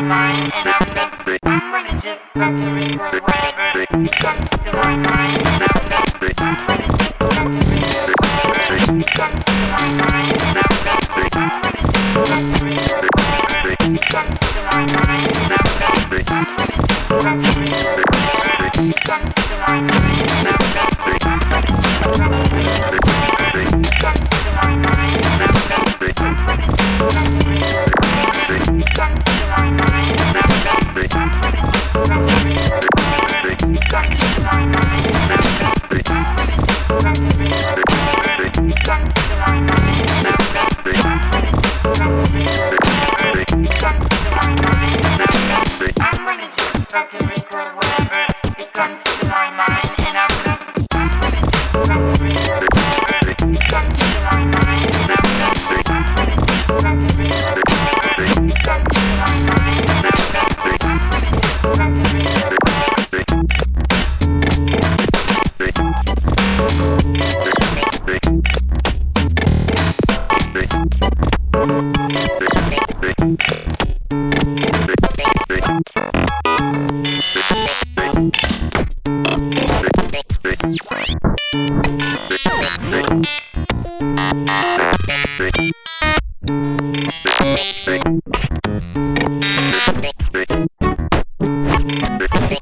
my mind, and I'm ready just fucking record whatever it comes to my mind, and I'm ready just fucking record whatever it comes to my mind, and I'm ready just fucking record whatever it comes to my mind, and I'm ready just fucking record whatever it comes to my mind, and I'm ready just fucking record whatever it comes to my mind, and I'm ready just fucking record whatever it comes to my mind, and I'm ready just fucking record whatever it comes to my mind, and I'm ready just fucking record whatever it comes to my mind, and I'm ready just fucking record whatever it comes to my mind, and I'm ready just fucking record whatever it comes to my mind, and I'm ready just fucking record whatever it comes to my mind, and I'm ready just fucking record whatever it comes to my mind, and I'm ready just fucking record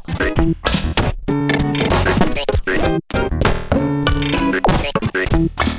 Big